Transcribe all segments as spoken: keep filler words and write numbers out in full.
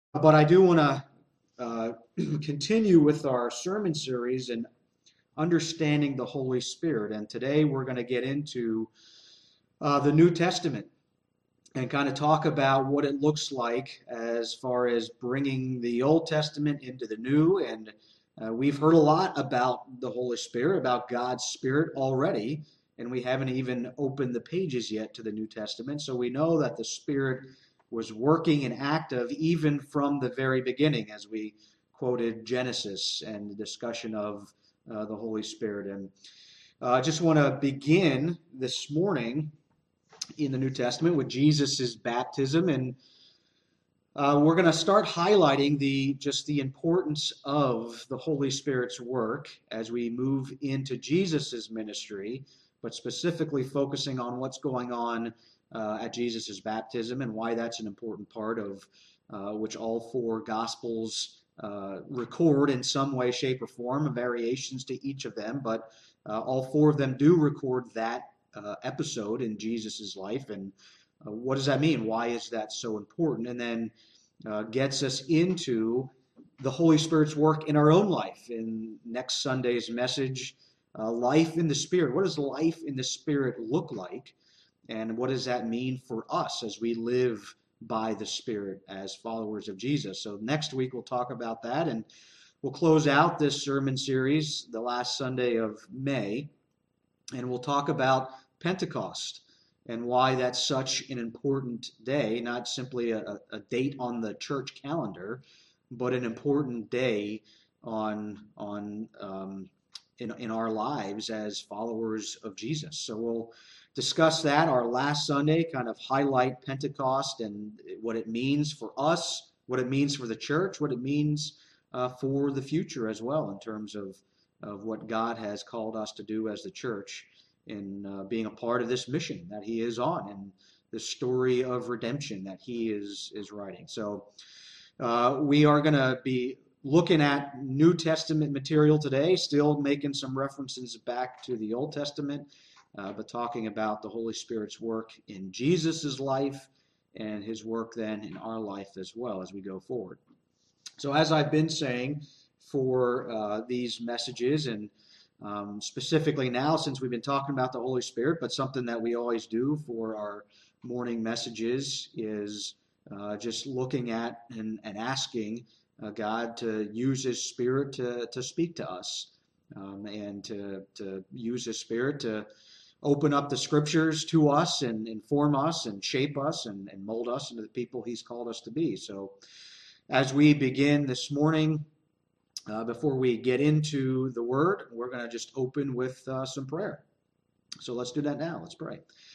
But I do want to uh, continue with our sermon series and understanding the Holy Spirit. And today we're going to get into uh, the New Testament and kind of talk about what it looks like as far as bringing the Old Testament into the New. And uh, we've heard a lot about the Holy Spirit, about God's Spirit already, and we haven't even opened the pages yet to the New Testament. So we know that the Spirit was working and active even from the very beginning, as we quoted Genesis and the discussion of uh, the Holy Spirit. And uh, I just want to begin this morning in the New Testament with Jesus' baptism, and uh, we're going to start highlighting the just the importance of the Holy Spirit's work as we move into Jesus' ministry, but specifically focusing on what's going on uh, at Jesus' baptism and why that's an important part of uh, which all four Gospels uh, record in some way, shape, or form, variations to each of them, but uh, all four of them do record that uh, episode in Jesus' life. And uh, what does that mean? Why is that so important? And then uh, gets us into the Holy Spirit's work in our own life. In next Sunday's message, uh, life in the Spirit. What does life in the Spirit look like? And what does that mean for us as we live by the Spirit as followers of Jesus? So next week we'll talk about that, and we'll close out this sermon series the last Sunday of May, and we'll talk about Pentecost and why that's such an important day, not simply a, a date on the church calendar, but an important day on on um, in in our lives as followers of Jesus. So we'll discuss that our last Sunday, kind of highlight Pentecost and what it means for us, what it means for the church, what it means uh, for the future as well in terms of of what God has called us to do as the church in uh, being a part of this mission that he is on and the story of redemption that he is is writing. So uh, we are going to be looking at New Testament material today, still making some references back to the Old Testament, uh, but talking about the Holy Spirit's work in Jesus' life and his work then in our life as well as we go forward. So as I've been saying for uh, these messages, and um, specifically now since we've been talking about the Holy Spirit, but something that we always do for our morning messages is uh, just looking at and, and asking uh, God to use his Spirit to, to speak to us um, and to, to use his Spirit to open up the scriptures to us and inform us and shape us and, and mold us into the people he's called us to be. So as we begin this morning, uh, before we get into the Word, we're going to just open with uh, some prayer. So let's do that now. Let's pray.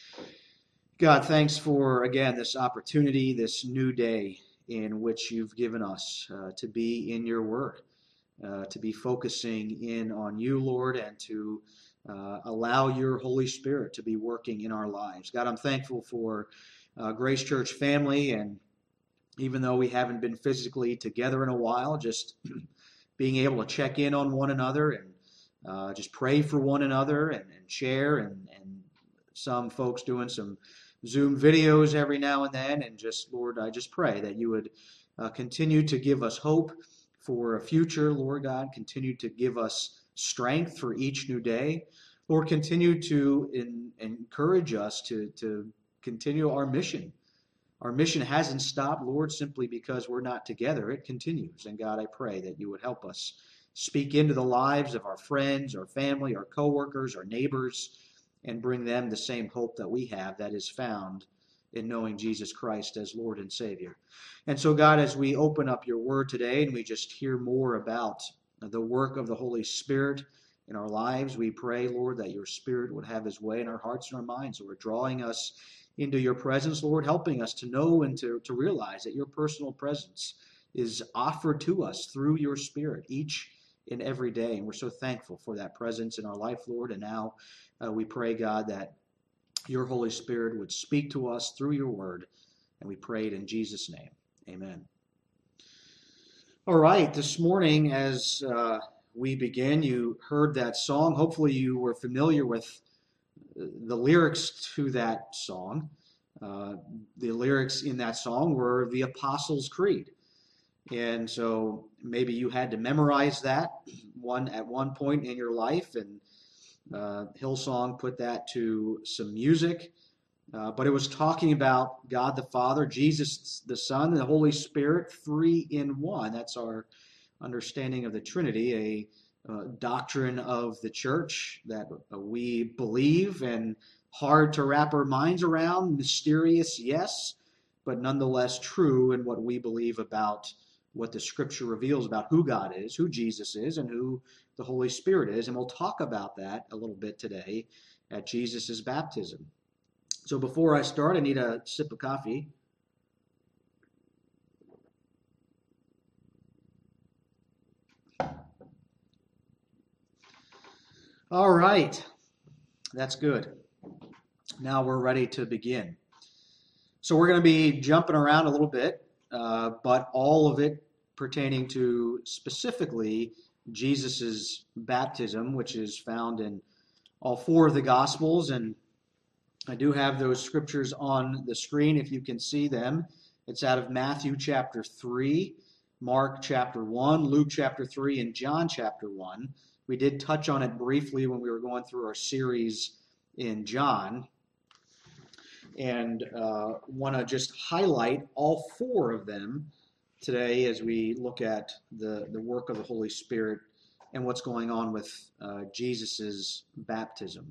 God, thanks for, again, this opportunity, this new day in which you've given us uh, to be in your Word, uh, to be focusing in on you, Lord, and to uh, allow your Holy Spirit to be working in our lives. God, I'm thankful for uh, Grace Church family, and even though we haven't been physically together in a while, just being able to check in on one another and uh, just pray for one another and, and share, and, and some folks doing some Zoom videos every now and then. And just, Lord, I just pray that you would uh, continue to give us hope for a future, Lord God. Continue to give us strength for each new day. Lord, continue to in, encourage us to, to continue our mission. Our mission hasn't stopped, Lord, simply because we're not together. It continues. And God, I pray that you would help us speak into the lives of our friends, our family, our coworkers, our neighbors, and bring them the same hope that we have that is found in knowing Jesus Christ as Lord and Savior. And so, God, as we open up your word today and we just hear more about the work of the Holy Spirit in our lives, we pray, Lord, that your Spirit would have his way in our hearts and our minds. So we're drawing us into your presence, Lord, helping us to know and to, to realize that your personal presence is offered to us through your Spirit each and every day. And we're so thankful for that presence in our life, Lord. And now uh, we pray, God, that your Holy Spirit would speak to us through your word. And we pray it in Jesus' name. Amen. All right, this morning as uh, we begin, you heard that song. Hopefully you were familiar with the lyrics to that song. Uh, the lyrics in that song were the Apostles' Creed. And so maybe you had to memorize that one at one point in your life, and uh, Hillsong put that to some music. Uh, but it was talking about God the Father, Jesus the Son, and the Holy Spirit, three in one. That's our understanding of the Trinity, a uh, doctrine of the church that uh, we believe and hard to wrap our minds around, mysterious, yes, but nonetheless true in what we believe about what the Scripture reveals about who God is, who Jesus is, and who the Holy Spirit is. And we'll talk about that a little bit today at Jesus' baptism. So before I start, I need a sip of coffee. All right, that's good. Now we're ready to begin. So we're going to be jumping around a little bit, uh, but all of it pertaining to specifically Jesus' baptism, which is found in all four of the Gospels. And I do have those scriptures on the screen if you can see them. It's out of Matthew chapter three, Mark chapter one, Luke chapter three, and John chapter one. We did touch on it briefly when we were going through our series in John. And uh, want to just highlight all four of them today as we look at the, the work of the Holy Spirit and what's going on with uh, Jesus' baptism.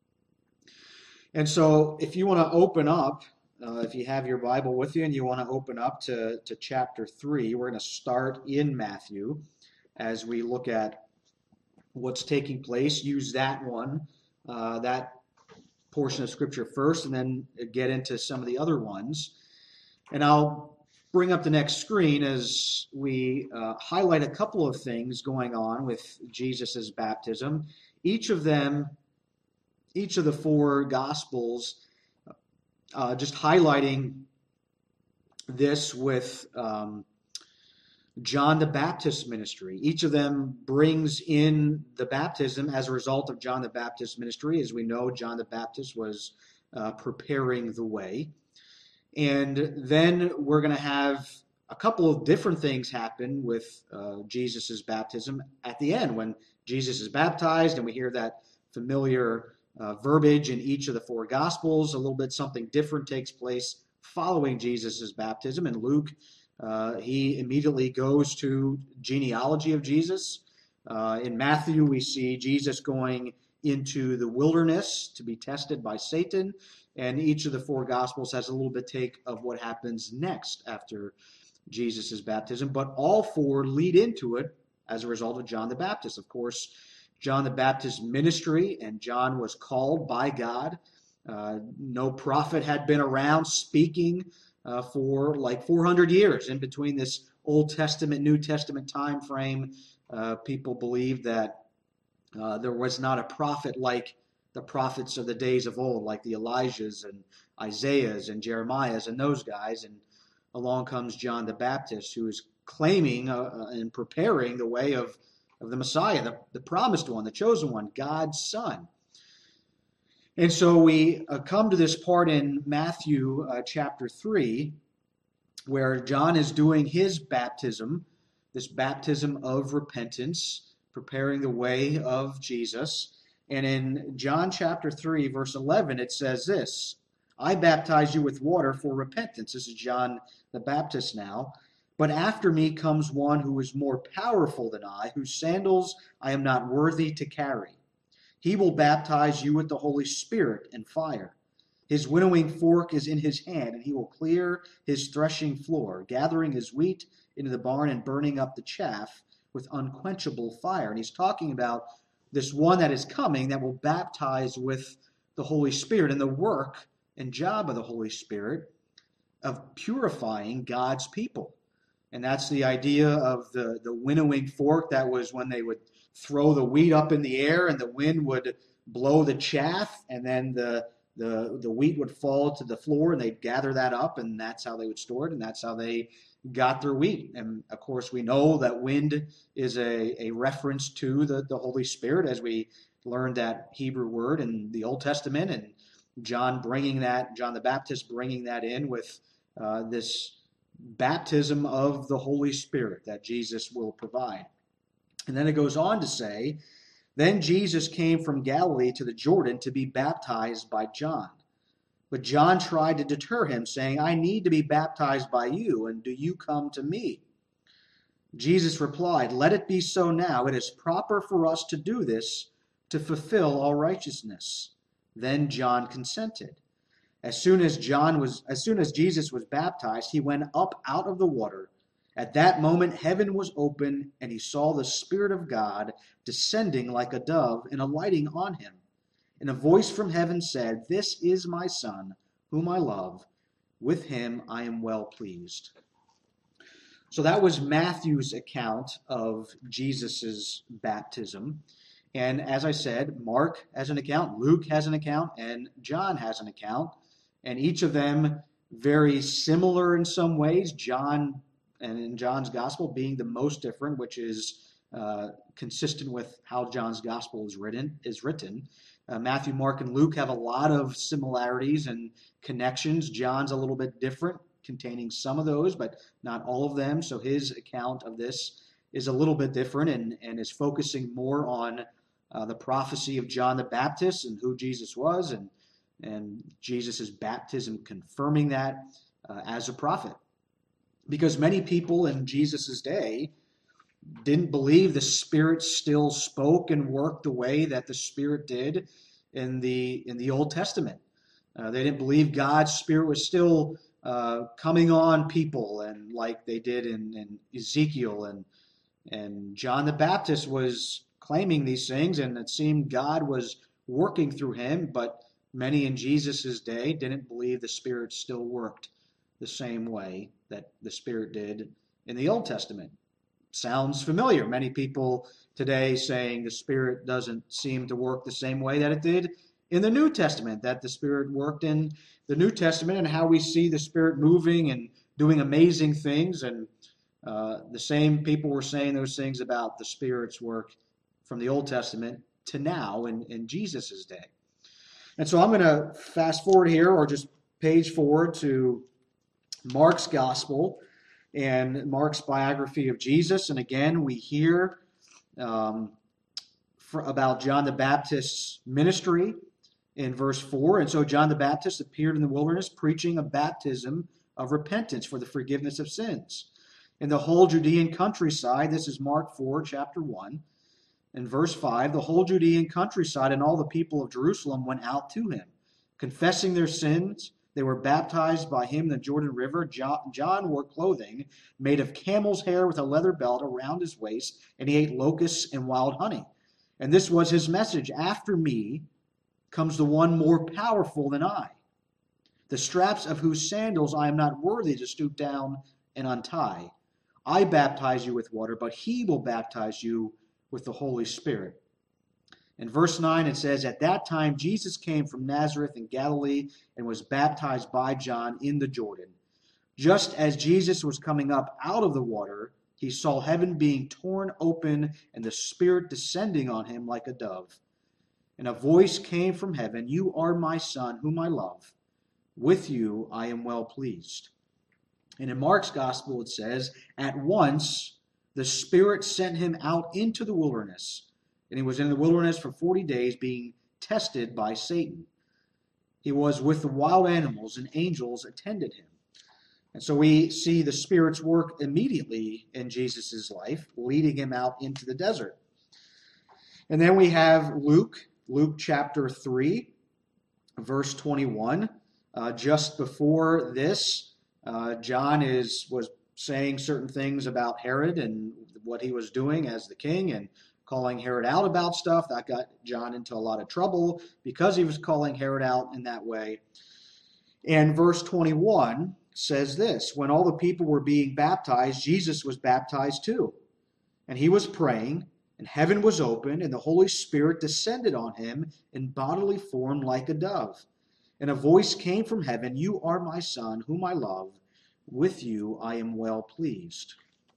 And so if you want to open up, uh, if you have your Bible with you and you want to open up to, to chapter three, we're going to start in Matthew as we look at what's taking place. Use that one, uh, that portion of Scripture first, and then get into some of the other ones. And I'll bring up the next screen as we uh, highlight a couple of things going on with Jesus' baptism. Each of them, each of the four Gospels, uh, just highlighting this with um, John the Baptist's ministry. Each of them brings in the baptism as a result of John the Baptist's ministry. As we know, John the Baptist was uh, preparing the way. And then we're going to have a couple of different things happen with uh, Jesus' baptism at the end when Jesus is baptized, and we hear that familiar uh, verbiage in each of the four Gospels. A little bit something different takes place following Jesus' baptism. In Luke, Uh, he immediately goes to genealogy of Jesus. Uh, in Matthew, we see Jesus going into the wilderness to be tested by Satan. And each of the four Gospels has a little bit take of what happens next after Jesus' baptism. But all four lead into it as a result of John the Baptist. Of course, John the Baptist's ministry, and John was called by God. Uh, no prophet had been around speaking Uh, for like four hundred years. In between this Old Testament, New Testament time frame, uh, people believed that uh, there was not a prophet like the prophets of the days of old, like the Elijahs and Isaiahs and Jeremiahs and those guys. And along comes John the Baptist, who is claiming uh, and preparing the way of, of the Messiah, the, the promised one, the chosen one, God's Son. And so we uh, come to this part in Matthew uh, chapter three, where John is doing his baptism, this baptism of repentance, preparing the way of Jesus. And in John chapter three, verse eleven, it says this: I baptize you with water for repentance. This is John the Baptist now. But after me comes one who is more powerful than I, whose sandals I am not worthy to carry. He will baptize you with the Holy Spirit and fire. His winnowing fork is in his hand, and he will clear his threshing floor, gathering his wheat into the barn and burning up the chaff with unquenchable fire. And he's talking about this one that is coming that will baptize with the Holy Spirit, and the work and job of the Holy Spirit of purifying God's people. And that's the idea of the, the winnowing fork. That was when they would throw the wheat up in the air and the wind would blow the chaff, and then the, the, the wheat would fall to the floor, and they'd gather that up, and that's how they would store it, and that's how they got their wheat. And of course, we know that wind is a, a reference to the, the Holy Spirit, as we learned that Hebrew word in the Old Testament, and John bringing that, John the Baptist bringing that in with uh, this baptism of the Holy Spirit that Jesus will provide. And then it goes on to say, then Jesus came from Galilee to the Jordan to be baptized by John. But John tried to deter him, saying, I need to be baptized by you, and do you come to me? Jesus replied, let it be so now. It is proper for us to do this to fulfill all righteousness. Then John consented. As soon as John was, as soon as Jesus was baptized, he went up out of the water. At that moment, heaven was open, and he saw the Spirit of God descending like a dove and alighting on him. And a voice from heaven said, this is my Son, whom I love. With him I am well pleased. So that was Matthew's account of Jesus' baptism. And as I said, Mark has an account, Luke has an account, and John has an account. And each of them very similar in some ways. John, and in John's gospel being the most different, which is uh, consistent with how John's gospel is written. Is written. Uh, Matthew, Mark, and Luke have a lot of similarities and connections. John's a little bit different, containing some of those, but not all of them. So his account of this is a little bit different and, and is focusing more on uh, the prophecy of John the Baptist and who Jesus was, and, and Jesus' baptism confirming that uh, as a prophet. Because many people in Jesus' day didn't believe the Spirit still spoke and worked the way that the Spirit did in the in the Old Testament. Uh, they didn't believe God's Spirit was still uh, coming on people, and like they did in, in Ezekiel, and and John the Baptist was claiming these things, and it seemed God was working through him. But many in Jesus' day didn't believe the Spirit still worked the same way that the Spirit did in the Old Testament. Sounds familiar. Many people today saying the Spirit doesn't seem to work the same way that it did in the New Testament, that the Spirit worked in the New Testament, and how we see the Spirit moving and doing amazing things. And uh, the same people were saying those things about the Spirit's work from the Old Testament to now in, in Jesus' day. And so I'm going to fast forward here, or just page forward to Mark's Gospel and Mark's biography of Jesus. And again, we hear um, for, about John the Baptist's ministry in verse four. And so John the Baptist appeared in the wilderness preaching a baptism of repentance for the forgiveness of sins. In the whole Judean countryside, this is Mark four, chapter one, and verse five, the whole Judean countryside and all the people of Jerusalem went out to him, confessing their sins. They were baptized by him in the Jordan River. John wore clothing made of camel's hair with a leather belt around his waist, and he ate locusts and wild honey. And this was his message: after me comes the one more powerful than I, the straps of whose sandals I am not worthy to stoop down and untie. I baptize you with water, but he will baptize you with the Holy Spirit. In verse nine, it says, at that time Jesus came from Nazareth in Galilee and was baptized by John in the Jordan. Just as Jesus was coming up out of the water, he saw heaven being torn open and the Spirit descending on him like a dove. And a voice came from heaven, you are my Son, whom I love. With you I am well pleased. And in Mark's Gospel it says, at once the Spirit sent him out into the wilderness. And he was in the wilderness for forty days being tested by Satan. He was with the wild animals, and angels attended him. And so we see the Spirit's work immediately in Jesus' life, leading him out into the desert. And then we have Luke, Luke chapter three, verse twenty-one. Uh, just before this, uh, John is was saying certain things about Herod and what he was doing as the king, and calling Herod out about stuff. That got John into a lot of trouble because he was calling Herod out in that way. And verse twenty-one says this, when all the people were being baptized, Jesus was baptized too. And he was praying, and heaven was opened, and the Holy Spirit descended on him in bodily form like a dove. And a voice came from heaven, you are my Son, whom I love. With you I am well pleased.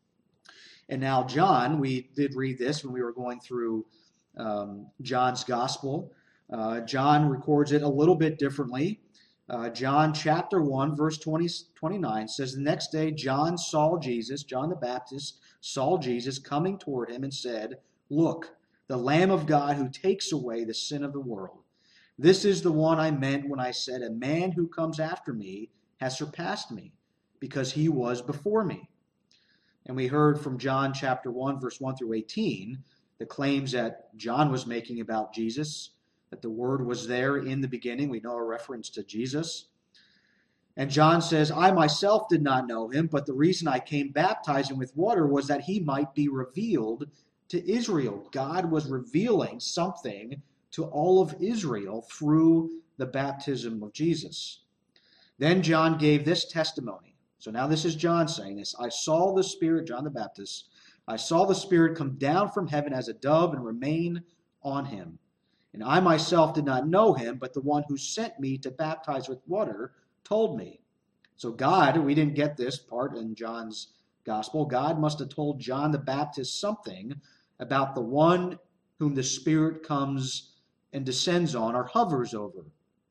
And now John, we did read this when we were going through um, John's Gospel. Uh, John records it a little bit differently. Uh, John chapter one, verse twenty, twenty-nine says, the next day John saw Jesus, John the Baptist saw Jesus coming toward him and said, look, the Lamb of God who takes away the sin of the world. This is the one I meant when I said, a man who comes after me has surpassed me, because he was before me. And we heard from John chapter one, verse one through eighteen, the claims that John was making about Jesus, that the Word was there in the beginning. We know a reference to Jesus. And John says, I myself did not know him, but the reason I came baptizing with water was that he might be revealed to Israel. God was revealing something to all of Israel through the baptism of Jesus. Then John gave this testimony. So now this is John saying this. I saw the Spirit, John the Baptist, I saw the Spirit come down from heaven as a dove and remain on him. And I myself did not know him, but the one who sent me to baptize with water told me. So God, we didn't get this part in John's gospel, God must have told John the Baptist something about the one whom the Spirit comes and descends on or hovers over.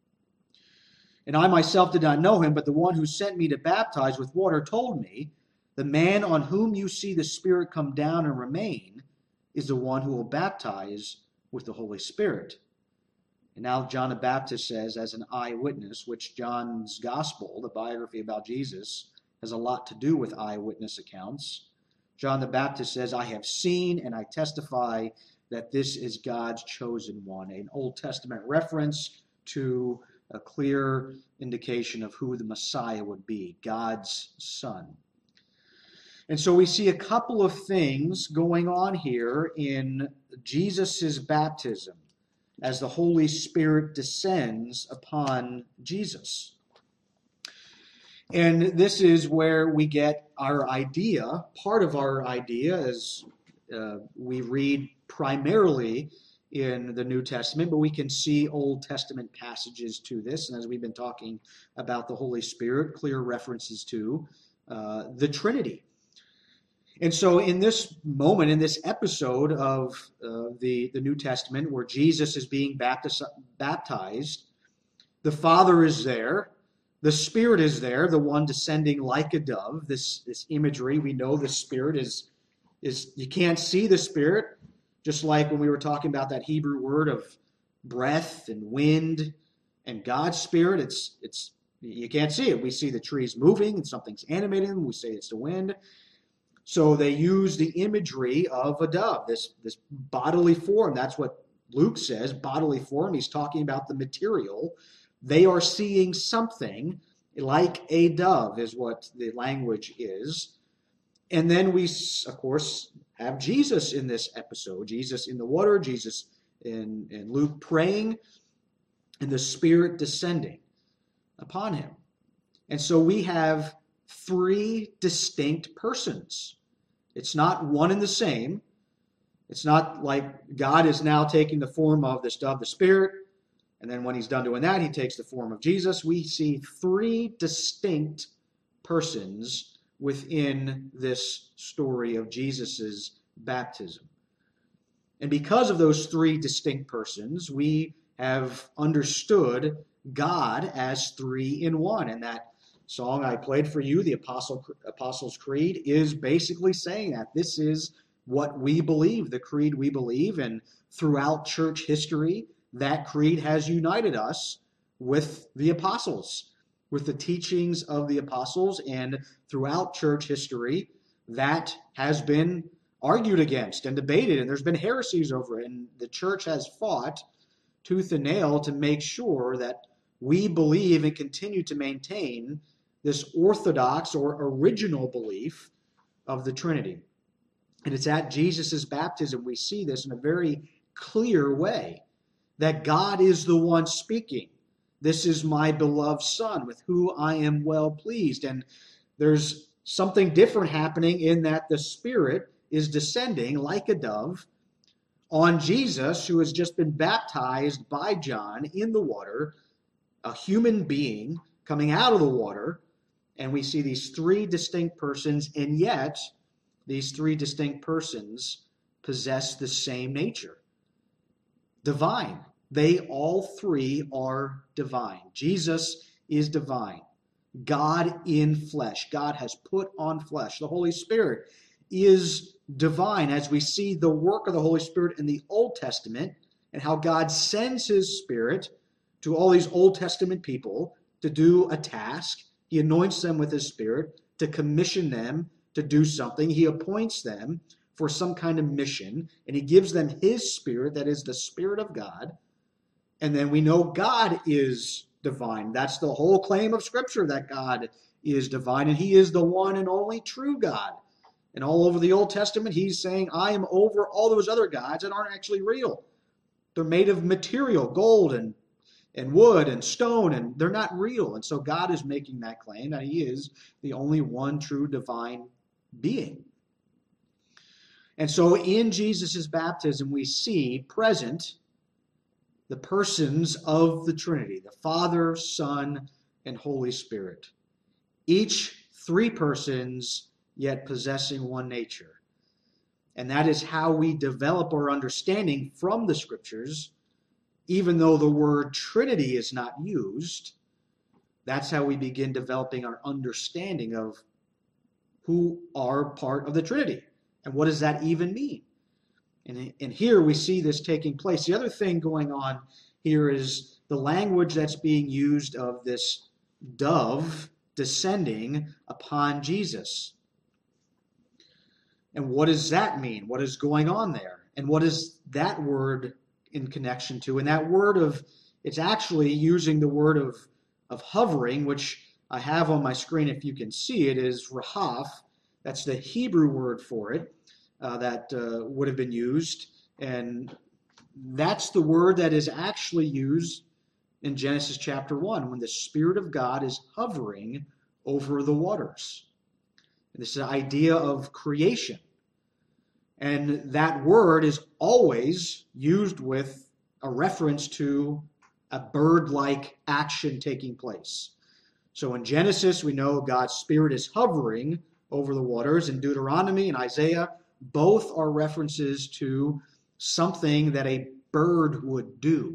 And I myself did not know him, but the one who sent me to baptize with water told me, the man on whom you see the Spirit come down and remain is the one who will baptize with the Holy Spirit. And now John the Baptist says, as an eyewitness, which John's gospel, the biography about Jesus, has a lot to do with eyewitness accounts. John the Baptist says, I have seen and I testify that this is God's chosen one. An Old Testament reference to a clear indication of who the Messiah would be, God's Son. And so we see a couple of things going on here in Jesus' baptism as the Holy Spirit descends upon Jesus. And this is where we get our idea. Part of our idea is uh, we read primarily in the New Testament, but we can see Old Testament passages to this. And as we've been talking about the Holy Spirit, clear references to uh, the Trinity. And so in this moment, in this episode of uh, the, the New Testament, where Jesus is being baptized, baptized, the Father is there, the Spirit is there, the one descending like a dove. This, this imagery, we know the Spirit is, is, you can't see the Spirit, just like when we were talking about that Hebrew word of breath and wind and God's Spirit, it's, it's, you can't see it. We see the trees moving and something's animating them. We say it's the wind. So they use the imagery of a dove, this, this bodily form. That's what Luke says, bodily form. He's talking about the material. They are seeing something like a dove is what the language is. And then we, of course, have Jesus in this episode. Jesus in the water, Jesus in, in Luke praying, and the Spirit descending upon him. And so we have three distinct persons. It's not one and the same. It's not like God is now taking the form of this dove, the Spirit, and then when he's done doing that, he takes the form of Jesus. We see three distinct persons within this story of Jesus' baptism. And because of those three distinct persons, we have understood God as three in one. And that song I played for you, the Apostle, Apostles' Creed, is basically saying that. This is what we believe, the creed we believe, and throughout church history, that creed has united us with the apostles, with the teachings of the apostles, and throughout church history, that has been argued against and debated, and there's been heresies over it, and the church has fought tooth and nail to make sure that we believe and continue to maintain this orthodox or original belief of the Trinity. And it's at Jesus' baptism we see this in a very clear way, that God is the one speaking. This is my beloved Son, with whom I am well pleased. And there's something different happening in that the Spirit is descending like a dove on Jesus, who has just been baptized by John in the water, a human being coming out of the water. And we see these three distinct persons, and yet these three distinct persons possess the same nature. Divine. They all three are divine. Jesus is divine. God in flesh. God has put on flesh. The Holy Spirit is divine, as we see the work of the Holy Spirit in the Old Testament and how God sends his Spirit to all these Old Testament people to do a task. He anoints them with his Spirit to commission them to do something. He appoints them for some kind of mission, and he gives them his Spirit, that is the Spirit of God. And then we know God is divine. That's the whole claim of Scripture, that God is divine, and he is the one and only true God. And all over the Old Testament, he's saying, I am over all those other gods that aren't actually real. They're made of material, gold and, and wood and stone, and they're not real. And so God is making that claim that he is the only one true divine being. And so in Jesus' baptism, we see present the persons of the Trinity, the Father, Son, and Holy Spirit. Each three persons, yet possessing one nature. And that is how we develop our understanding from the Scriptures. Even though the word Trinity is not used, that's how we begin developing our understanding of who are part of the Trinity. And what does that even mean? And, and here we see this taking place. The other thing going on here is the language that's being used of this dove descending upon Jesus. And what does that mean? What is going on there? And what is that word in connection to? And that word of, it's actually using the word of, of hovering, which I have on my screen if you can see it, is rahaf. That's the Hebrew word for it uh, that uh, would have been used. And that's the word that is actually used in Genesis chapter one, when the Spirit of God is hovering over the waters. And this is the idea of creation. And that word is always used with a reference to a bird-like action taking place. So in Genesis, we know God's Spirit is hovering over the waters. In Deuteronomy and Isaiah, both are references to something that a bird would do.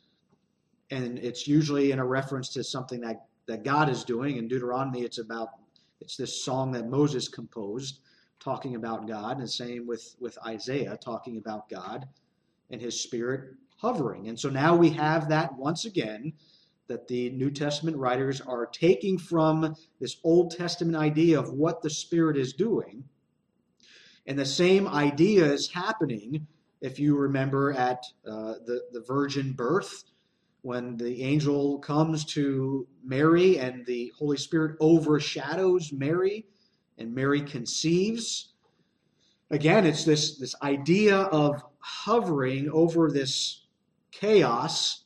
And it's usually in a reference to something that, that God is doing. In Deuteronomy, it's about It's this song that Moses composed talking about God, and the same with, with Isaiah talking about God and his Spirit hovering. And so now we have that once again, that the New Testament writers are taking from this Old Testament idea of what the Spirit is doing. And the same idea is happening, if you remember, at uh, the, the virgin birth, when the angel comes to Mary and the Holy Spirit overshadows Mary and Mary conceives. Again, it's this, this idea of hovering over this chaos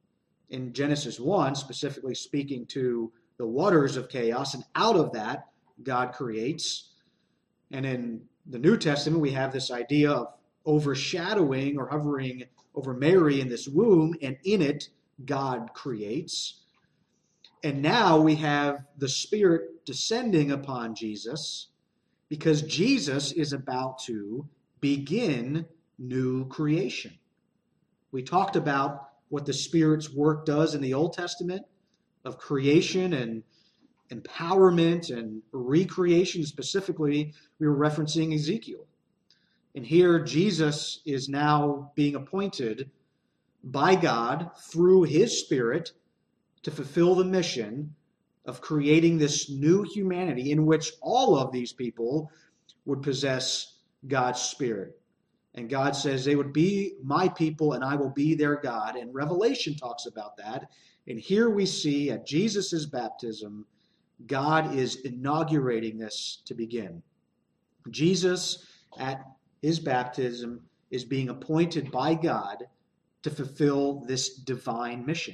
in Genesis one, specifically speaking to the waters of chaos, and out of that, God creates. And in the New Testament, we have this idea of overshadowing or hovering over Mary in this womb, and in it, God creates. And now we have the Spirit descending upon Jesus because Jesus is about to begin new creation. We talked about what the Spirit's work does in the Old Testament of creation and empowerment and recreation. Specifically, we were referencing Ezekiel. And here Jesus is now being appointed by God through his Spirit to fulfill the mission of creating this new humanity in which all of these people would possess God's Spirit. And God says they would be my people and I will be their God. And Revelation talks about that. And here we see at Jesus' baptism, God is inaugurating this to begin. Jesus at his baptism is being appointed by God to fulfill this divine mission.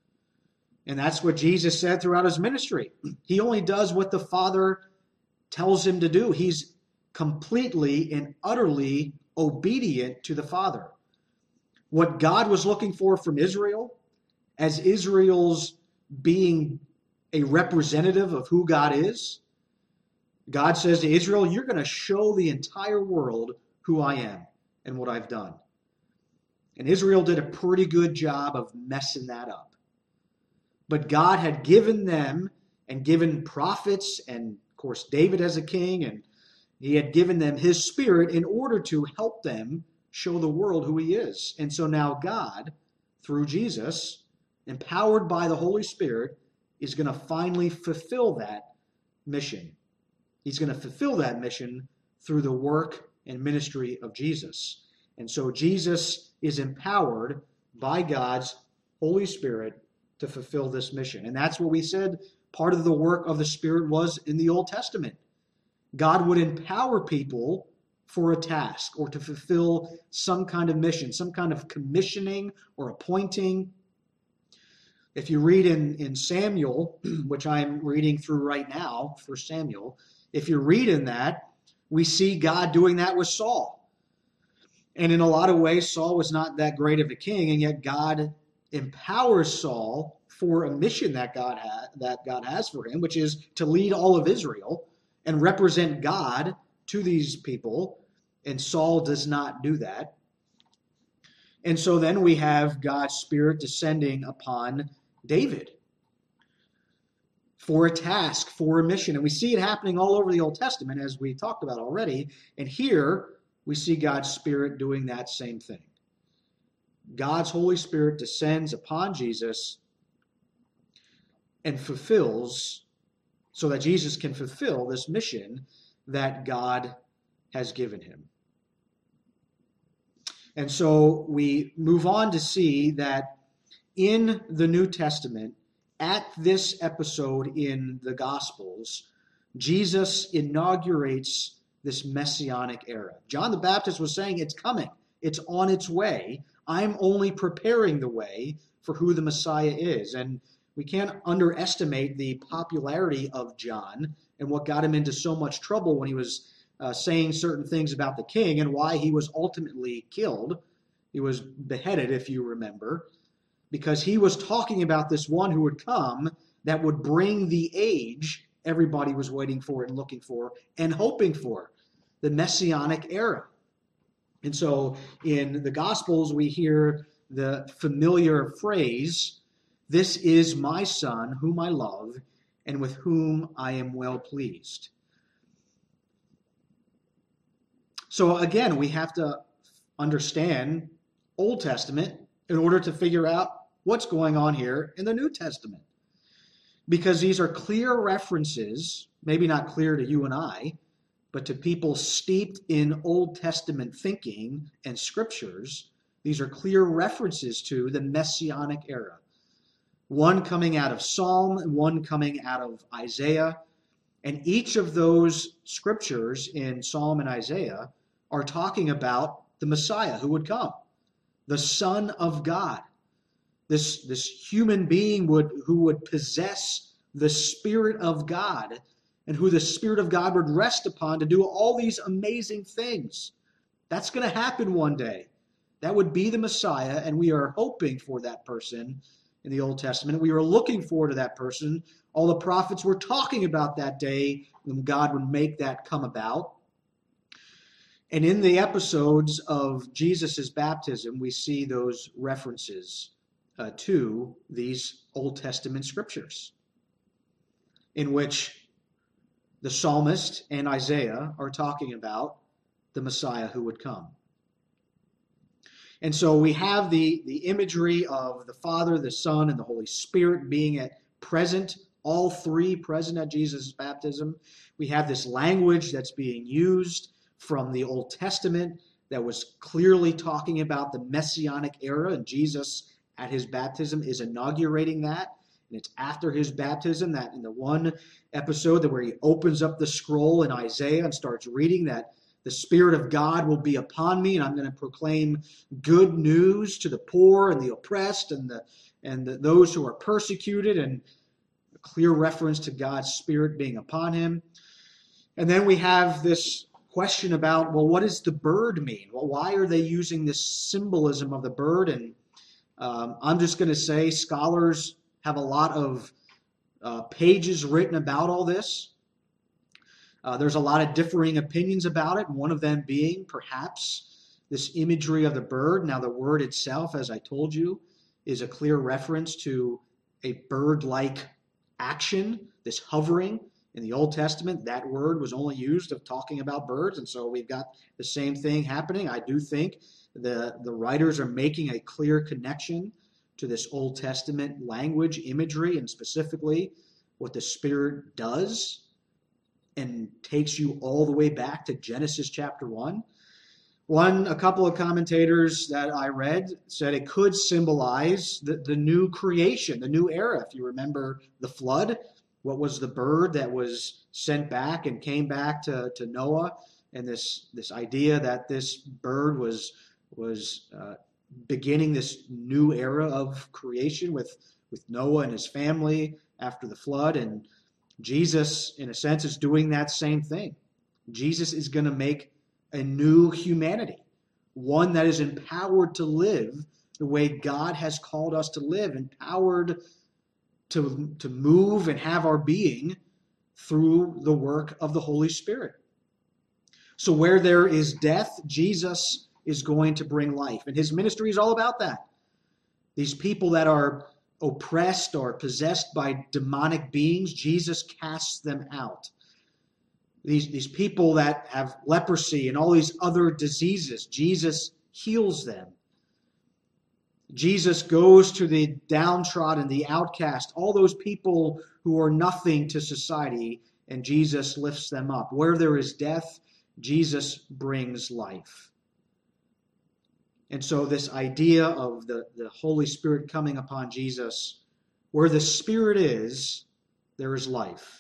And that's what Jesus said throughout his ministry. He only does what the Father tells him to do. He's completely and utterly obedient to the Father. What God was looking for from Israel, as Israel's being a representative of who God is, God says to Israel, you're going to show the entire world who I am and what I've done. And Israel did a pretty good job of messing that up. But God had given them and given prophets, and of course David as a king, and he had given them his Spirit in order to help them show the world who he is. And so now God, through Jesus, empowered by the Holy Spirit, is going to finally fulfill that mission. He's going to fulfill that mission through the work and ministry of Jesus. And so Jesus is empowered by God's Holy Spirit to fulfill this mission. And that's what we said part of the work of the Spirit was in the Old Testament. God would empower people for a task or to fulfill some kind of mission, some kind of commissioning or appointing. If you read in, in Samuel, which I'm reading through right now, First Samuel, if you read in that, we see God doing that with Saul. And in a lot of ways, Saul was not that great of a king, and yet God empowers Saul for a mission that God ha- that God has for him, which is to lead all of Israel and represent God to these people. And Saul does not do that. And so then we have God's Spirit descending upon David for a task, for a mission. And we see it happening all over the Old Testament, as we talked about already. And here we see God's Spirit doing that same thing. God's Holy Spirit descends upon Jesus and fulfills, so that Jesus can fulfill this mission that God has given him. And so we move on to see that in the New Testament, at this episode in the Gospels, Jesus inaugurates this messianic era. John the Baptist was saying, it's coming. It's on its way. I'm only preparing the way for who the Messiah is. And we can't underestimate the popularity of John and what got him into so much trouble when he was uh, saying certain things about the king and why he was ultimately killed. He was beheaded, if you remember, because he was talking about this one who would come that would bring the age everybody was waiting for and looking for and hoping for, the Messianic era. And so in the Gospels, we hear the familiar phrase, "This is my Son, whom I love, and with whom I am well pleased." So again, we have to understand Old Testament in order to figure out what's going on here in the New Testament. Because these are clear references, maybe not clear to you and I, but to people steeped in Old Testament thinking and scriptures, these are clear references to the Messianic era. One coming out of Psalm and one coming out of Isaiah. And each of those scriptures in Psalm and Isaiah are talking about the Messiah who would come, the Son of God. This, this human being would who would possess the Spirit of God and who the Spirit of God would rest upon to do all these amazing things. That's going to happen one day. That would be the Messiah, and we are hoping for that person in the Old Testament. We are looking forward to that person. All the prophets were talking about that day when God would make that come about. And in the episodes of Jesus' baptism, we see those references uh, to these Old Testament scriptures, in which the psalmist and Isaiah are talking about the Messiah who would come. And so we have the, the imagery of the Father, the Son, and the Holy Spirit being at present, all three present at Jesus' baptism. We have this language that's being used from the Old Testament that was clearly talking about the Messianic era, and Jesus at his baptism is inaugurating that. And it's after his baptism that in the one episode that where he opens up the scroll in Isaiah and starts reading that the Spirit of God will be upon me, and I'm going to proclaim good news to the poor and the oppressed and the and the, those who are persecuted, and a clear reference to God's Spirit being upon him. And then we have this question about, well, what does the bird mean? Well, why are they using this symbolism of the bird? And um, I'm just going to say scholars have a lot of uh, pages written about all this. Uh, there's a lot of differing opinions about it, one of them being perhaps this imagery of the bird. Now, the word itself, as I told you, is a clear reference to a bird-like action, this hovering. In the Old Testament, that word was only used of talking about birds, and so we've got the same thing happening. I do think the, the writers are making a clear connection to this Old Testament language, imagery, and specifically what the Spirit does, and takes you all the way back to Genesis chapter one. One, a couple of commentators that I read said it could symbolize the, the new creation, the new era. If you remember the flood, what was the bird that was sent back and came back to, to Noah? And this, this idea that this bird was, was uh, beginning this new era of creation with, with Noah and his family after the flood. And Jesus, in a sense, is doing that same thing. Jesus is going to make a new humanity, one that is empowered to live the way God has called us to live, empowered to, to move and have our being through the work of the Holy Spirit. So where there is death, Jesus is going to bring life. And his ministry is all about that. These people that are oppressed or possessed by demonic beings, Jesus casts them out. These, these people that have leprosy and all these other diseases, Jesus heals them. Jesus goes to the downtrodden, the outcast, all those people who are nothing to society, and Jesus lifts them up. Where there is death, Jesus brings life. And so this idea of the, the Holy Spirit coming upon Jesus, where the Spirit is, there is life.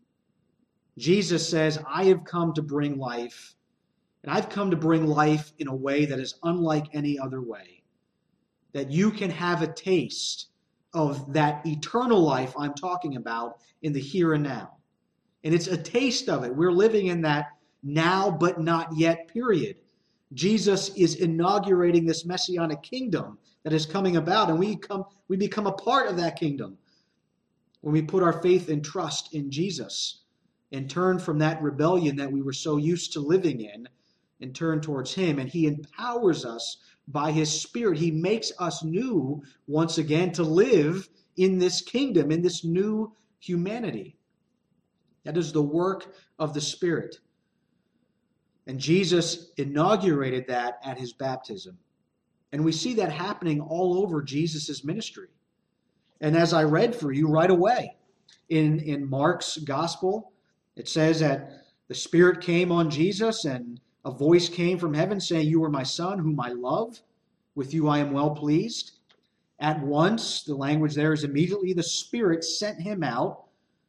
Jesus says, I have come to bring life, and I've come to bring life in a way that is unlike any other way. That you can have a taste of that eternal life I'm talking about in the here and now. And it's a taste of it. We're living in that now but not yet period. Jesus is inaugurating this messianic kingdom that is coming about, and we come we become a part of that kingdom when we put our faith and trust in Jesus and turn from that rebellion that we were so used to living in and turn towards him. And he empowers us by his Spirit. He makes us new once again to live in this kingdom, in this new humanity. That is the work of the Spirit. And Jesus inaugurated that at his baptism. And we see that happening all over Jesus' ministry. And as I read for you right away, in, in Mark's gospel, it says that the Spirit came on Jesus, and a voice came from heaven saying, you are my Son, whom I love. With you I am well pleased. At once, the language there is immediately, the Spirit sent him out.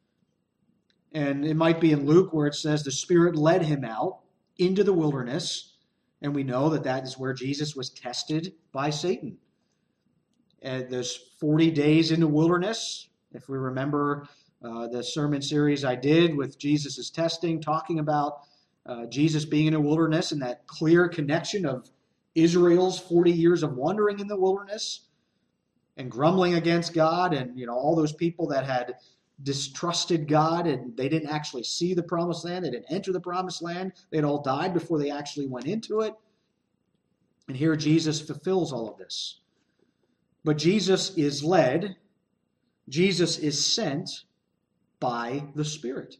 And it might be in Luke where it says the Spirit led him out into the wilderness, and we know that that is where Jesus was tested by Satan. And those forty days in the wilderness, if we remember uh, the sermon series I did with Jesus' testing, talking about uh, Jesus being in the wilderness and that clear connection of Israel's forty years of wandering in the wilderness and grumbling against God, and you know all those people that had distrusted God, and they didn't actually see the promised land. They didn't enter the promised land. They'd all died before they actually went into it. And here Jesus fulfills all of this. But Jesus is led, Jesus is sent by the Spirit.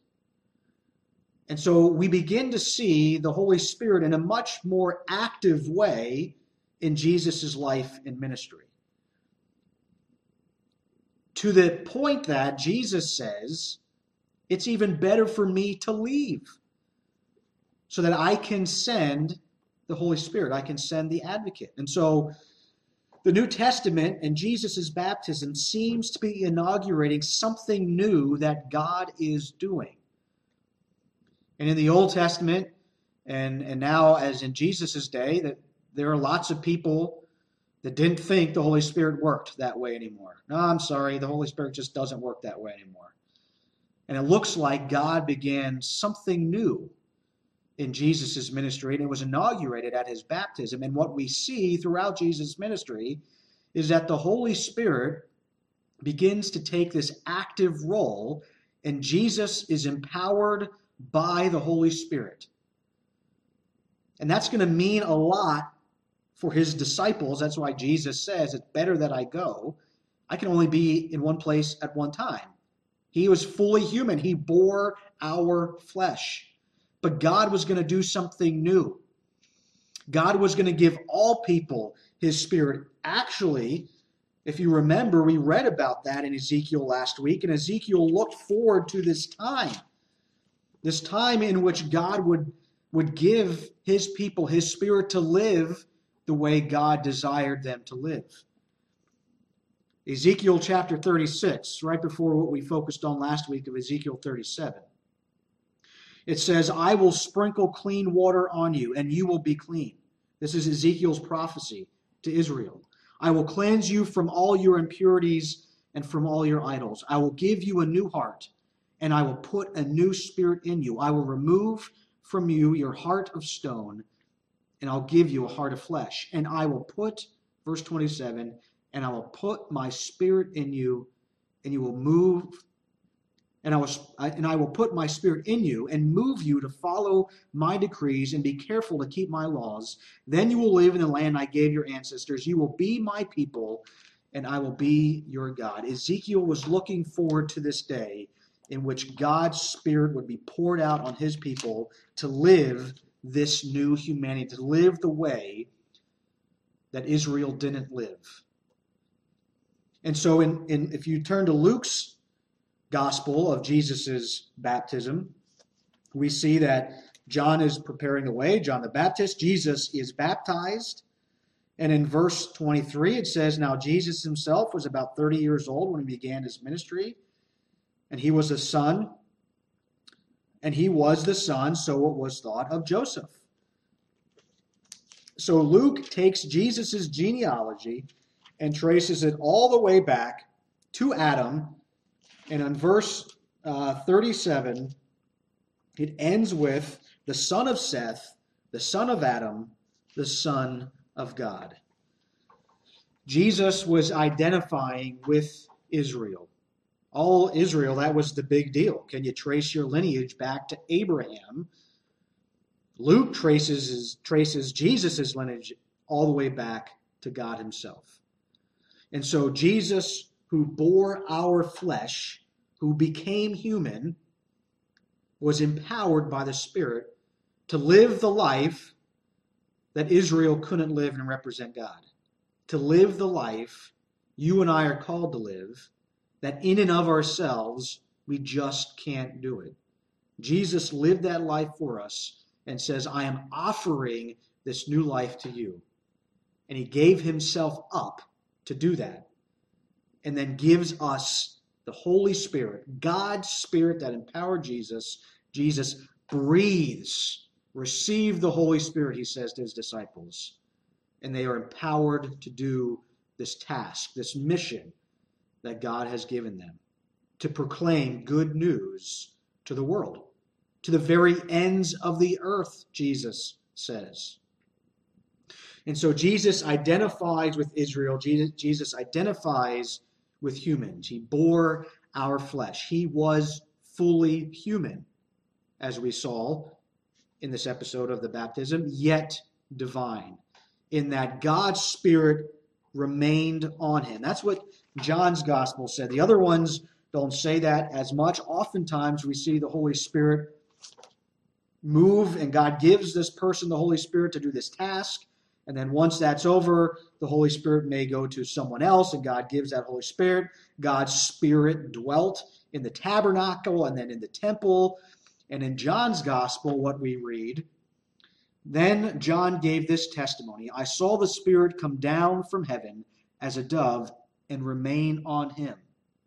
And so we begin to see the Holy Spirit in a much more active way in Jesus' life and ministry. To the point that Jesus says, it's even better for me to leave so that I can send the Holy Spirit. I can send the advocate. And so the New Testament and Jesus' baptism seems to be inaugurating something new that God is doing. And in the Old Testament, and, and now as in Jesus' day, that there are lots of people that didn't think the Holy Spirit worked that way anymore. No, I'm sorry, the Holy Spirit just doesn't work that way anymore. And it looks like God began something new in Jesus' ministry, and it was inaugurated at his baptism. And what we see throughout Jesus' ministry is that the Holy Spirit begins to take this active role, and Jesus is empowered by the Holy Spirit. And that's going to mean a lot for his disciples. That's why Jesus says, it's better that I go, I can only be in one place at one time. He was fully human. He bore our flesh. But God was going to do something new. God was going to give all people his Spirit. Actually, if you remember, we read about that in Ezekiel last week, and Ezekiel looked forward to this time. This time in which God would, would give his people his Spirit to live the way God desired them to live. Ezekiel chapter thirty-six, right before what we focused on last week of Ezekiel thirty-seven. It says, I will sprinkle clean water on you, and you will be clean. This is Ezekiel's prophecy to Israel. I will cleanse you from all your impurities and from all your idols. I will give you a new heart, and I will put a new spirit in you. I will remove from you your heart of stone, and I'll give you a heart of flesh. And I will put, verse twenty-seven, and I will put my spirit in you, and you will move, and I will, and I will put my spirit in you, and move you to follow my decrees, and be careful to keep my laws. Then you will live in the land I gave your ancestors. You will be my people, and I will be your God. Ezekiel was looking forward to this day in which God's Spirit would be poured out on his people to live this new humanity, to live the way that Israel didn't live. And so in, in, if you turn to Luke's gospel of Jesus' baptism, we see that John is preparing the way, John the Baptist. Jesus is baptized. And in verse twenty-three, it says, now Jesus himself was about thirty years old when he began his ministry. And he was a son. And he was the son, so it was thought, of Joseph. So Luke takes Jesus' genealogy and traces it all the way back to Adam. And in verse uh, thirty-seven, it ends with the son of Seth, the son of Adam, the son of God. Jesus was identifying with Israel. All Israel, that was the big deal. Can you trace your lineage back to Abraham? Luke traces, his, traces Jesus' lineage all the way back to God himself. And so Jesus, who bore our flesh, who became human, was empowered by the Spirit to live the life that Israel couldn't live and represent God. To live the life you and I are called to live, that in and of ourselves, we just can't do it. Jesus lived that life for us and says, I am offering this new life to you. And he gave himself up to do that. And then gives us the Holy Spirit, God's Spirit that empowered Jesus. Jesus breathes, receive the Holy Spirit, he says to his disciples. And they are empowered to do this task, this mission that God has given them, to proclaim good news to the world, to the very ends of the earth, Jesus says. And so Jesus identifies with Israel. Jesus, Jesus identifies with humans. He bore our flesh. He was fully human, as we saw in this episode of the baptism, yet divine, in that God's Spirit remained on him. That's what John's gospel said. The other ones don't say that as much. Oftentimes we see the Holy Spirit move, and God gives this person the Holy Spirit to do this task. And then once that's over, the Holy Spirit may go to someone else, and God gives that Holy Spirit. God's Spirit dwelt in the tabernacle and then in the temple. And in John's gospel, what we read, then John gave this testimony, I saw the Spirit come down from heaven as a dove and remain on him.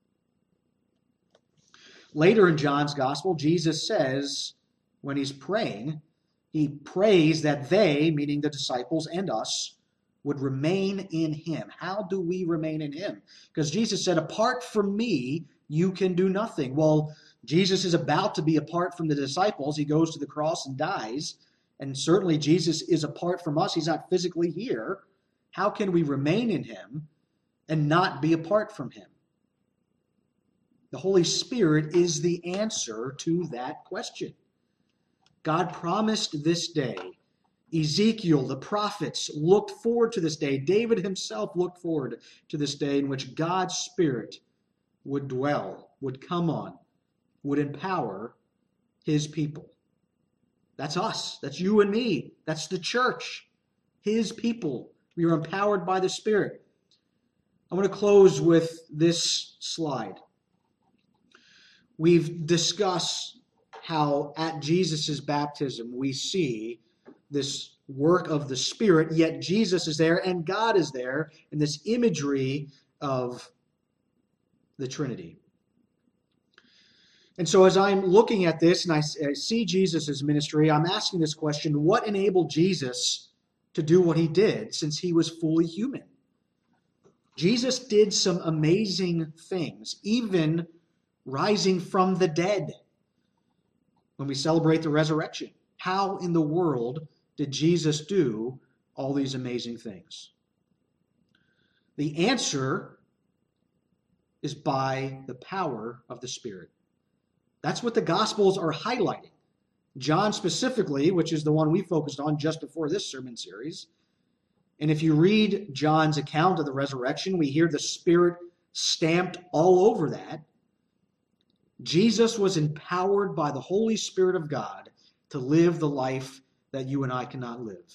Later in John's gospel, Jesus says, when he's praying, he prays that they, meaning the disciples and us, would remain in him. How do we remain in him? Because Jesus said, apart from me, you can do nothing. Well, Jesus is about to be apart from the disciples. He goes to the cross and dies. And certainly Jesus is apart from us. He's not physically here. How can we remain in him and not be apart from him? The Holy Spirit is the answer to that question. God promised this day Ezekiel, the prophets looked forward to this day. David himself looked forward to this day in which God's Spirit would dwell, would come on, would empower his people. That's us. That's you and me. That's the church. His people. We are empowered by the Spirit. I want to close with this slide. We've discussed how at Jesus' baptism we see this work of the Spirit, yet Jesus is there and God is there in this imagery of the Trinity. And so as I'm looking at this and I, I see Jesus' ministry, I'm asking this question: what enabled Jesus to do what he did since he was fully human? Jesus did some amazing things, even rising from the dead when we celebrate the resurrection. How in the world did Jesus do all these amazing things? The answer is by the power of the Spirit. That's what the Gospels are highlighting. John specifically, which is the one we focused on just before this sermon series. And if you read John's account of the resurrection, we hear the Spirit stamped all over that. Jesus was empowered by the Holy Spirit of God to live the life that you and I cannot live.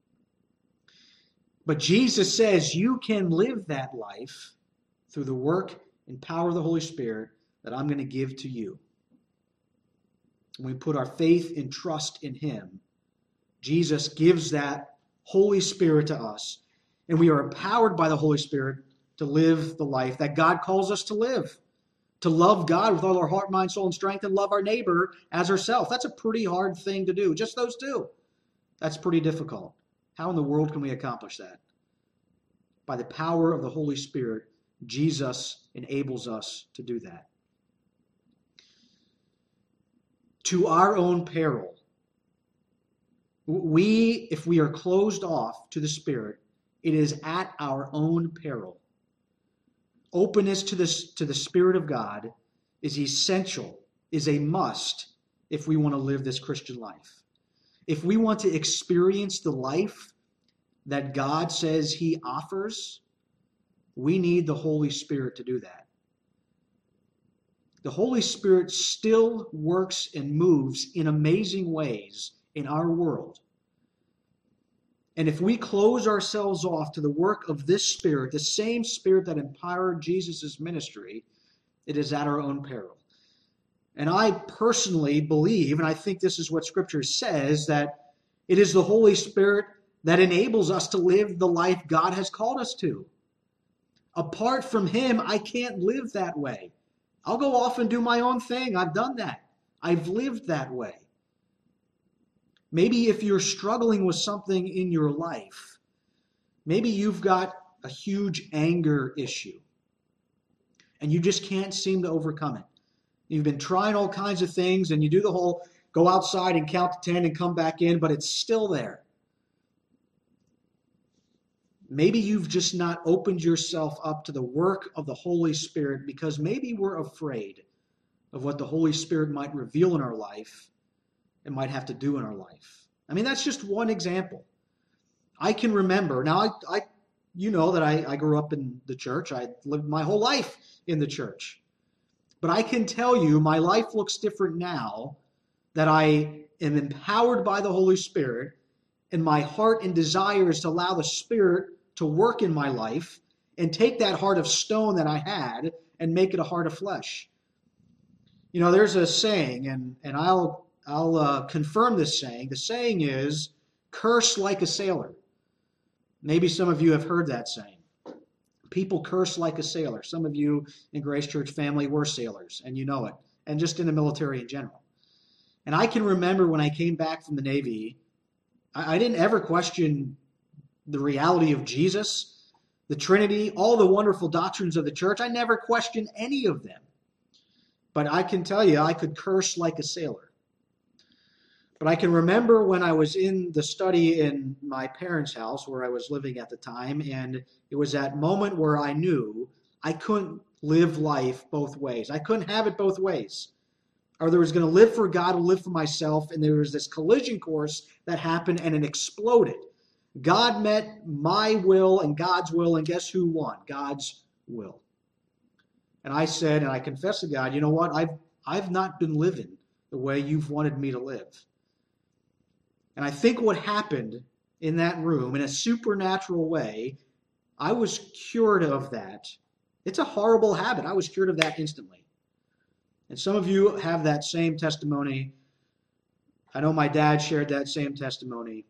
But Jesus says you can live that life through the work and power of the Holy Spirit that I'm going to give to you. When we put our faith and trust in him, Jesus gives that Holy Spirit to us, and we are empowered by the Holy Spirit to live the life that God calls us to live. To love God with all our heart, mind, soul, and strength, and love our neighbor as ourselves. That's a pretty hard thing to do. Just those two. That's pretty difficult. How in the world can we accomplish that? By the power of the Holy Spirit, Jesus enables us to do that. To our own peril. We, if we are closed off to the Spirit, it is at our own peril. Openness to this to the Spirit of God is essential, is a must if we want to live this Christian life. If we want to experience the life that God says he offers, we need the Holy Spirit to do that. The Holy Spirit still works and moves in amazing ways in our world. And if we close ourselves off to the work of this Spirit, the same Spirit that empowered Jesus' ministry, it is at our own peril. And I personally believe, and I think this is what Scripture says, that it is the Holy Spirit that enables us to live the life God has called us to. Apart from him, I can't live that way. I'll go off and do my own thing. I've done that. I've lived that way. Maybe if you're struggling with something in your life, maybe you've got a huge anger issue and you just can't seem to overcome it. You've been trying all kinds of things and you do the whole go outside and count to ten and come back in, but it's still there. Maybe you've just not opened yourself up to the work of the Holy Spirit because maybe we're afraid of what the Holy Spirit might reveal in our life and might have to do in our life. I mean, that's just one example. I can remember, now I, I you know that I, I grew up in the church. I lived my whole life in the church. But I can tell you my life looks different now that I am empowered by the Holy Spirit, and my heart and desire is to allow the Spirit to work in my life and take that heart of stone that I had and make it a heart of flesh. You know, there's a saying, and, and I'll, I'll uh, confirm this saying. The saying is, curse like a sailor. Maybe some of you have heard that saying. People curse like a sailor. Some of you in Grace Church family were sailors, and you know it, and just in the military in general. And I can remember when I came back from the Navy, I, I didn't ever question the reality of Jesus, the Trinity, all the wonderful doctrines of the church. I never questioned any of them. But I can tell you, I could curse like a sailor. But I can remember when I was in the study in my parents' house where I was living at the time, and it was that moment where I knew I couldn't live life both ways. I couldn't have it both ways. Or there was going to live for God or live for myself, and there was this collision course that happened, and it exploded. God met my will and God's will, and guess who won? God's will. And I said, and I confessed to God, you know what? I've, I've not been living the way you've wanted me to live. And I think what happened in that room, in a supernatural way, I was cured of that. It's a horrible habit. I was cured of that instantly. And some of you have that same testimony. I know my dad shared that same testimony.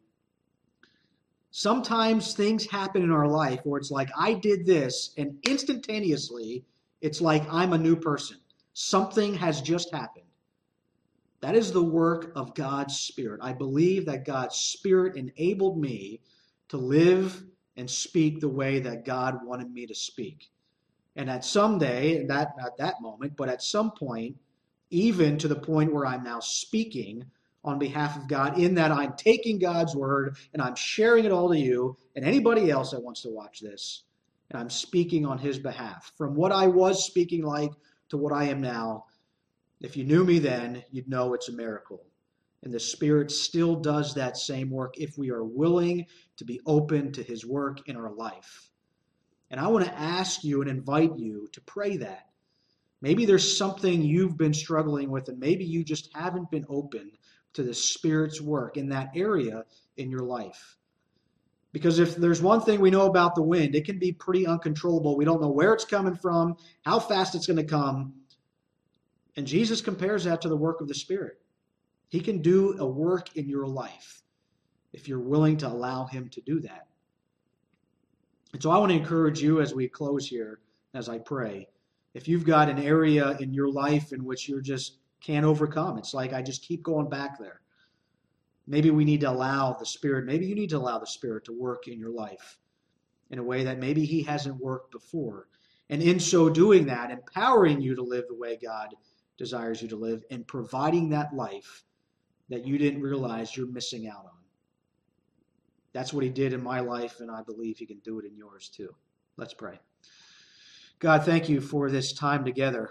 Sometimes things happen in our life where it's like, I did this, and instantaneously, it's like I'm a new person. Something has just happened. That is the work of God's Spirit. I believe that God's Spirit enabled me to live and speak the way that God wanted me to speak. And at some day, not at that moment, but at some point, even to the point where I'm now speaking on behalf of God, in that I'm taking God's word and I'm sharing it all to you and anybody else that wants to watch this. And I'm speaking on his behalf. From what I was speaking like to what I am now, if you knew me then, you'd know it's a miracle. And the Spirit still does that same work if we are willing to be open to his work in our life. And I want to ask you and invite you to pray that. Maybe there's something you've been struggling with, and maybe you just haven't been open to the Spirit's work in that area in your life. Because if there's one thing we know about the wind, it can be pretty uncontrollable. We don't know where it's coming from, how fast it's going to come. And Jesus compares that to the work of the Spirit. He can do a work in your life if you're willing to allow him to do that. And so I want to encourage you as we close here, as I pray, if you've got an area in your life in which you just can't overcome, it's like I just keep going back there. Maybe we need to allow the Spirit, maybe you need to allow the Spirit to work in your life in a way that maybe he hasn't worked before. And in so doing that, empowering you to live the way God desires you to live and providing that life that you didn't realize you're missing out on. That's what he did in my life, and I believe he can do it in yours too. Let's pray. God, thank you for this time together.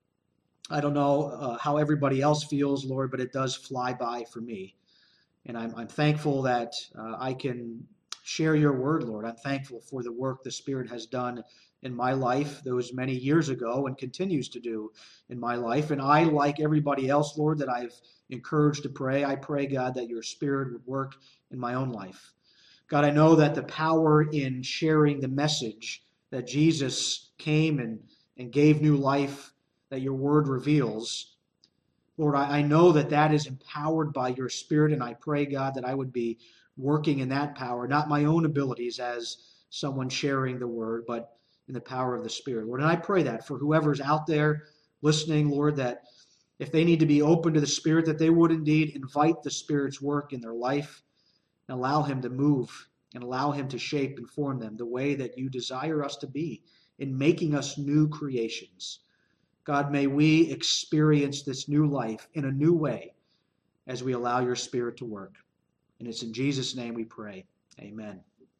I don't know uh, how everybody else feels, Lord, but it does fly by for me. And I'm, I'm thankful that uh, I can share your word, Lord. I'm thankful for the work the Spirit has done in my life those many years ago and continues to do in my life. And I, like everybody else, Lord, that I've encouraged to pray, I pray, God, that your Spirit would work in my own life. God, I know that the power in sharing the message that Jesus came and, and gave new life, that your word reveals, Lord, I, I know that that is empowered by your Spirit, and I pray, God, that I would be working in that power, not my own abilities as someone sharing the word, but in the power of the Spirit, Lord. And I pray that for whoever's out there listening, Lord, that if they need to be open to the Spirit, that they would indeed invite the Spirit's work in their life and allow him to move and allow him to shape and form them the way that you desire us to be in making us new creations. God, may we experience this new life in a new way as we allow your Spirit to work. And it's in Jesus' name we pray. Amen.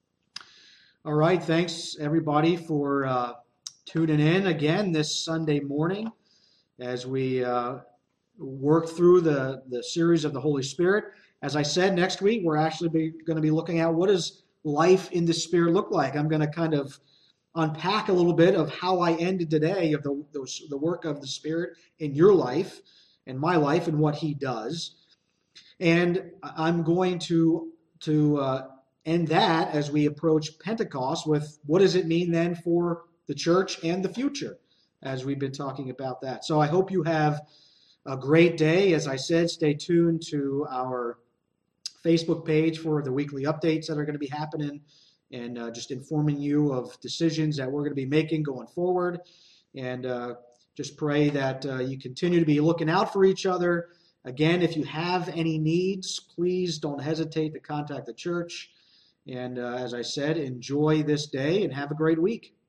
All right, thanks everybody for uh, tuning in again this Sunday morning as we uh, work through the, the series of the Holy Spirit. As I said, next week we're actually be, going to be looking at what does life in the Spirit look like. I'm going to kind of unpack a little bit of how I ended today of the, the, the work of the Spirit in your life and my life and what he does. And I'm going to, to uh, end that as we approach Pentecost with what does it mean then for the church and the future as we've been talking about that. So I hope you have a great day. As I said, stay tuned to our Facebook page for the weekly updates that are going to be happening and uh, just informing you of decisions that we're going to be making going forward. And uh, just pray that uh, you continue to be looking out for each other. Again, if you have any needs, please don't hesitate to contact the church. And uh, as I said, enjoy this day and have a great week.